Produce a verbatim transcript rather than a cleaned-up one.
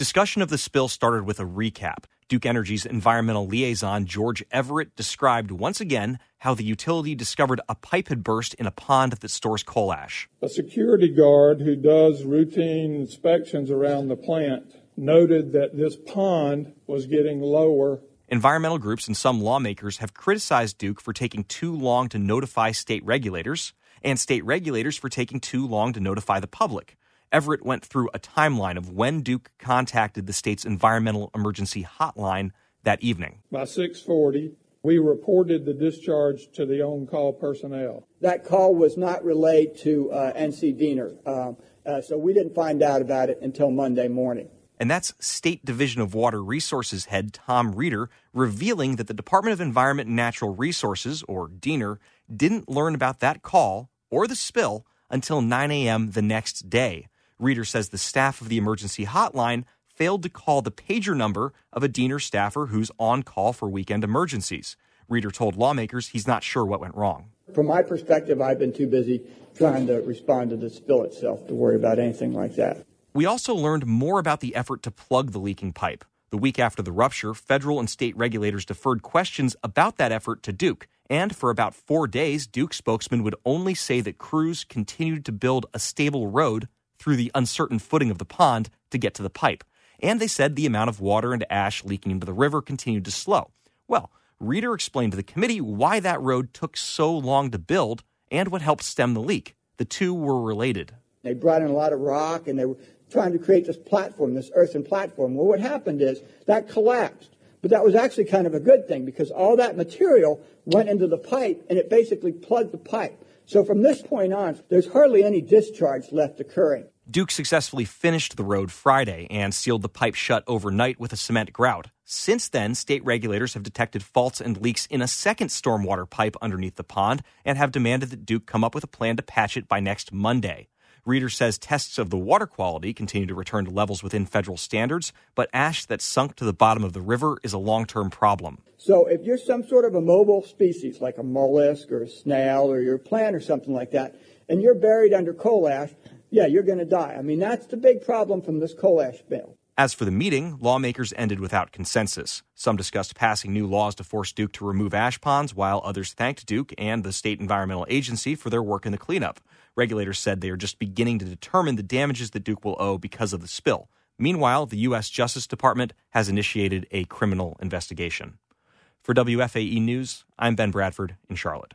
Discussion of the spill started with a recap. Duke Energy's environmental liaison, George Everett, described once again how the utility discovered a pipe had burst in a pond that stores coal ash. A security guard who does routine inspections around the plant noted that this pond was getting lower. Environmental groups and some lawmakers have criticized Duke for taking too long to notify state regulators, and state regulators for taking too long to notify the public. Everett went through a timeline of when Duke contacted the state's environmental emergency hotline that evening. By six forty, we reported the discharge to the on-call personnel. That call was not relayed to uh, N C Diener, uh, uh, so we didn't find out about it until Monday morning. And that's State Division of Water Resources head Tom Reeder revealing that the Department of Environment and Natural Resources, or Diener, didn't learn about that call or the spill until nine a.m. the next day. Reeder says the staff of the emergency hotline failed to call the pager number of a Diener staffer who's on call for weekend emergencies. Reeder told lawmakers he's not sure what went wrong. From my perspective, I've been too busy trying to respond to the spill itself to worry about anything like that. We also learned more about the effort to plug the leaking pipe. The week after the rupture, federal and state regulators deferred questions about that effort to Duke. And for about four days, Duke spokesman would only say that crews continued to build a stable road through the uncertain footing of the pond to get to the pipe. And they said the amount of water and ash leaking into the river continued to slow. Well, Reeder explained to the committee why that road took so long to build and what helped stem the leak. The two were related. They brought in a lot of rock, and they were trying to create this platform, this earthen platform. Well, what happened is that collapsed. But that was actually kind of a good thing because all that material went into the pipe, and it basically plugged the pipe. So from this point on, there's hardly any discharge left occurring. Duke successfully finished the road Friday and sealed the pipe shut overnight with a cement grout. Since then, state regulators have detected faults and leaks in a second stormwater pipe underneath the pond and have demanded that Duke come up with a plan to patch it by next Monday. Reeder says tests of the water quality continue to return to levels within federal standards, but ash that sunk to the bottom of the river is a long-term problem. So if you're some sort of a mobile species, like a mollusk or a snail or you're a plant or something like that, and you're buried under coal ash, yeah, you're going to die. I mean, that's the big problem from this coal ash spill. As for the meeting, lawmakers ended without consensus. Some discussed passing new laws to force Duke to remove ash ponds, while others thanked Duke and the state environmental agency for their work in the cleanup. Regulators said they are just beginning to determine the damages that Duke will owe because of the spill. Meanwhile, the U S Justice Department has initiated a criminal investigation. For W F A E News, I'm Ben Bradford in Charlotte.